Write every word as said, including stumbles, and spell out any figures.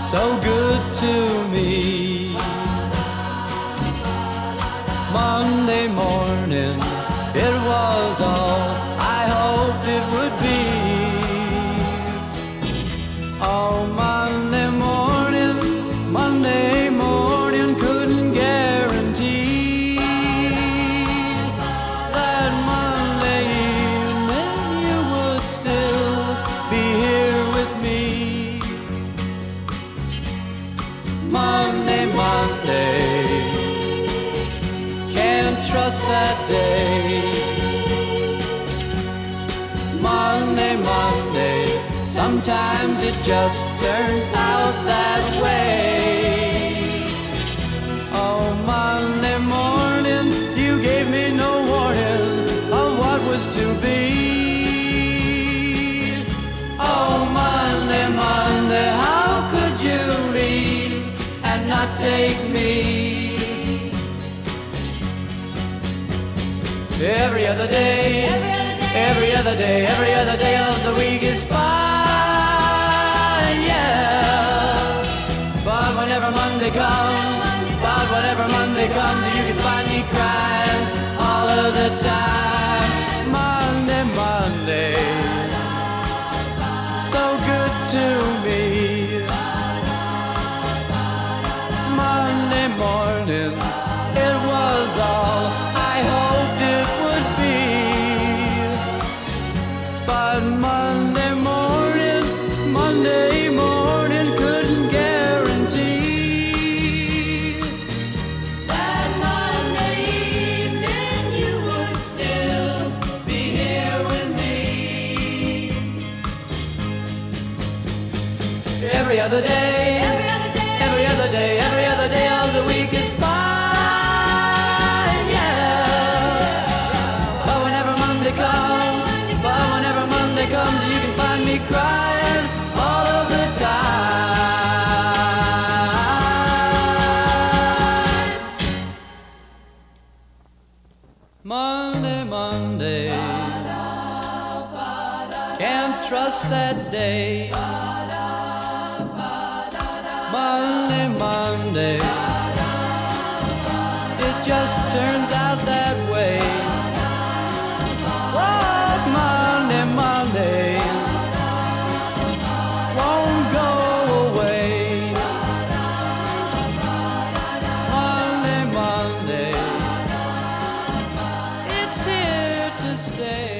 so good to me. Monday morning, it was all I hoped it would be. Oh, Monday morning, Monday morning, couldn't guarantee that Monday evening you would still be here with me. Monday, Monday, can't trust that day. Monday, Monday, sometimes it just turns out that way. Oh, Monday morning, you gave me no warning of what was to be. Oh, Monday, Monday, how could you leave and not take me? Every other day, every other day, every other day of the week is fine, yeah. But whenever Monday comes, but whenever Monday comes, you can find me crying all of the time. Monday, Monday, so good to me. Monday morning, it was all I hoped it would be. But Monday morning, Monday morning, couldn't guarantee that Monday evening you would still be here with me. every other day, Every other day, every other day, every other day of the week is fine, yeah. But whenever Monday comes, but whenever Monday comes, you can find me crying all of the time. Monday, Monday, can't trust that day. Monday, Monday, it just turns out that way. Oh, Monday, Monday, won't go away. Monday, Monday, it's here to stay.